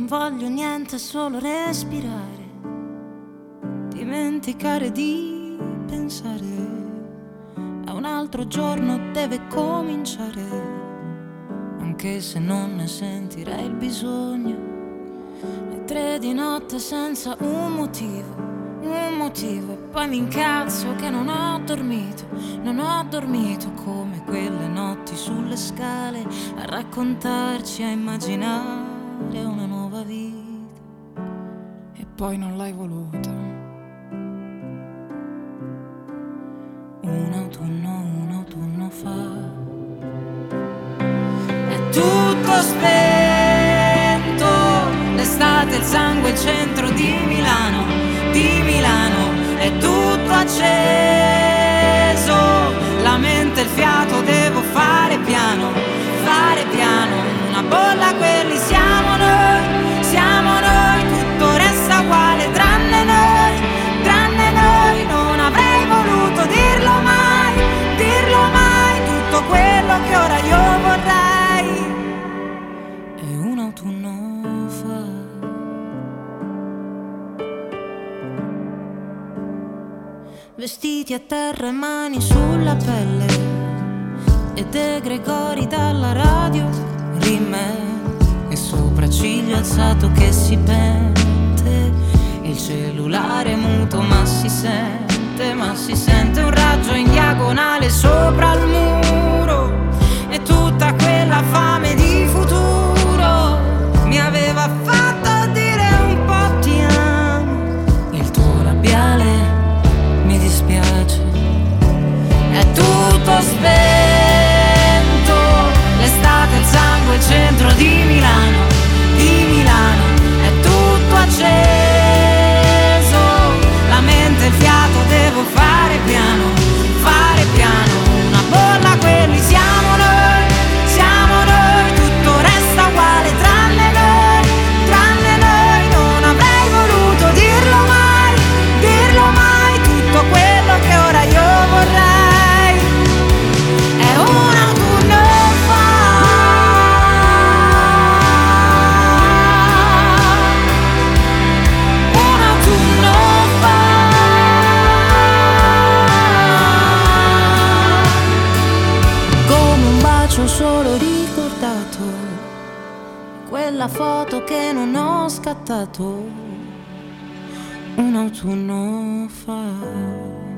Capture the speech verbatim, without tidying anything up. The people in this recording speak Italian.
Non voglio niente, solo respirare, dimenticare di pensare. A un altro giorno deve cominciare, anche se non ne sentirei il bisogno. Le tre di notte senza un motivo, un motivo, e poi mi incazzo che non ho dormito, non ho dormito, come quelle notti sulle scale a raccontarci, a immaginare una nuova vita, e poi non l'hai voluta. Un autunno, un autunno fa, è tutto spento, l'estate, il sangue, il centro di Milano, di Milano, è tutto acceso, la mente, il fiato, devo fare piano, fare piano, una bolla, quelli siamo noi, siamo noi, tutto resta uguale tranne noi, tranne noi, non avrei voluto dirlo mai, dirlo mai, tutto quello che ora io vorrei è un autunno fa. Vestiti a terra e mani sulla pelle, e De Gregori dalla radio, rime e sopracciglio alzato che si pente, il cellulare muto ma si sente, ma si sente un raggio in diagonale sopra il muro, e tutta quella fame di futuro mi aveva fatto dire un po' ti amo, il tuo labiale mi dispiace, è tutto spento, l'estate, il sangue, il centro di Milano, di Milano, è tutto acceso, la mente, il fiato, devo fare piano, fare piano, una bolla, quelli siamo noi, siamo noi, tutto resta uguale tranne noi, tranne noi, non avrei voluto dirlo mai, dirlo mai, tutto quello che ora io vorrei è un autunno fa, un autunno fa, come un bacio solo ricordato, quella foto che non ho scattato un autunno fa.